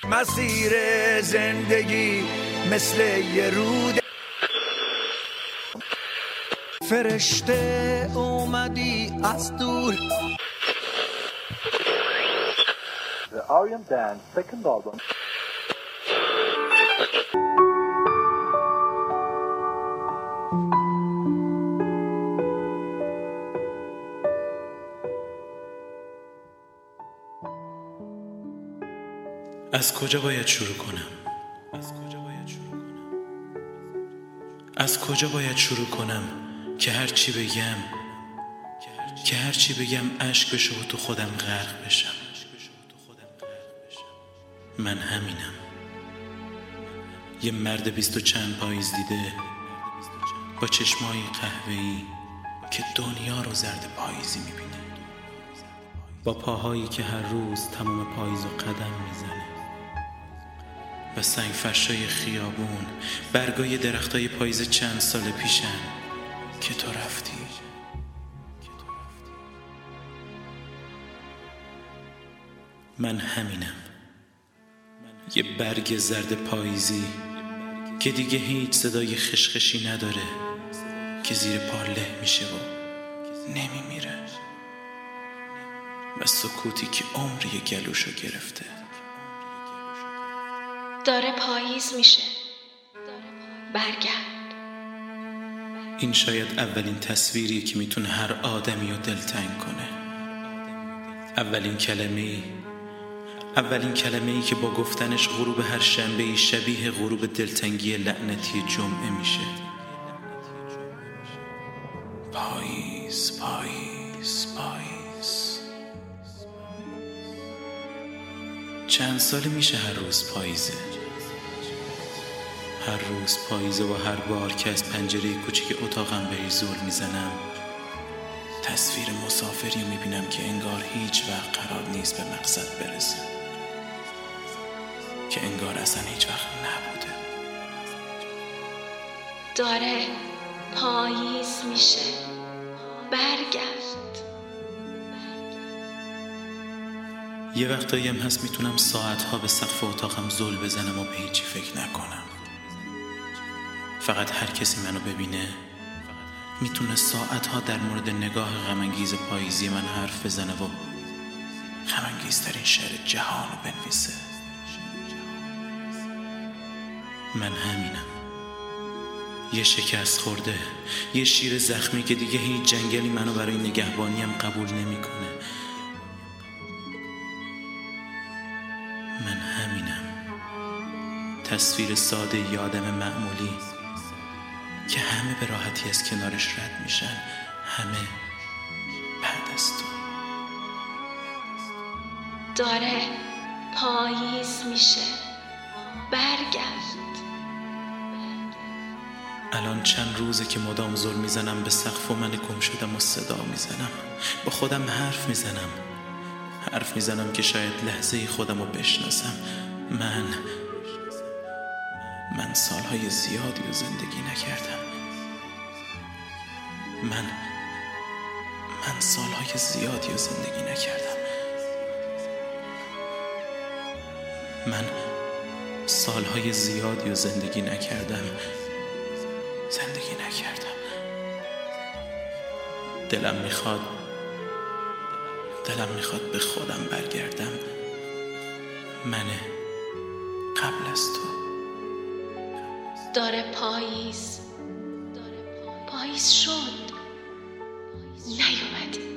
مسیر زندگی مثل یه رود فرشته اومدی از دور. The Aryan Band second album. از کجا باید شروع کنم؟ از کجا باید شروع کنم که هر چی بگم اشک بشه و تو خودم غرق بشم. من همینم، یه مرد 20 و چند پاییز دیده با چشمای قهوه‌ای که دنیا رو زرد پاییزی میبینه، با پاهایی که هر روز تمام پاییز و قدم میزنه و سنگ فرشای خیابون برگای درختای پاییز چند سال پیشن که تو رفتی. من همینم، یه برگ زرد پاییزی که دیگه هیچ صدای خشخشی نداره، که زیر پا له میشه و نمیمیره، و سکوتی که عمری گلوشو گرفته. داره پاییز میشه، برگرد. این شاید اولین تصویریه که میتونه هر آدمی رو دلتنگ کنه. اولین کلمه‌ای که با گفتنش غروب هر شنبه‌ای شبیه غروب دلتنگی لعنتی جمعه میشه. پاییز، پاییز، پاییز. چند سال میشه هر روز پاییزه. هر روز پاییزه و هر بار که از پنجره کوچیک اتاقم بهش زل میزنم تصویر مسافری میبینم که انگار هیچ وقت قرار نیست به مقصد برسه، که انگار اصلا هیچ وقت نبوده. داره پاییز میشه، برگرد. یه وقتایی هم هست میتونم ساعتها به سقف اتاقم زل بزنم و به هیچی فکر نکنم. فقط هر کسی منو ببینه میتونه ساعتها در مورد نگاه غم‌انگیز پاییزی من حرف بزنه و غم‌انگیزترین شعر جهان رو بنویسه. من همینم، یه شکست خورده، یه شیر زخمی که دیگه هیچ جنگلی منو برای نگهبانیم قبول نمیکنه. من همینم، تصویر ساده ی آدم معمولی که همه به راحتی از کنارش رد میشن، همه بعد از تو. داره پاییز میشه، برگرد. الان چند روزه که مدام زل میزنم به سقف و من گم شدم و صدا میزنم، با خودم حرف میزنم که شاید لحظه خودم رو بشناسم. من سالهای زیادی رو زندگی نکردم. من سالهای زیادی رو زندگی نکردم. من سالهای زیادی رو زندگی نکردم. دلم میخواد به خودم برگردم. من قبل از تو. داره پاییز شد، نیومدی.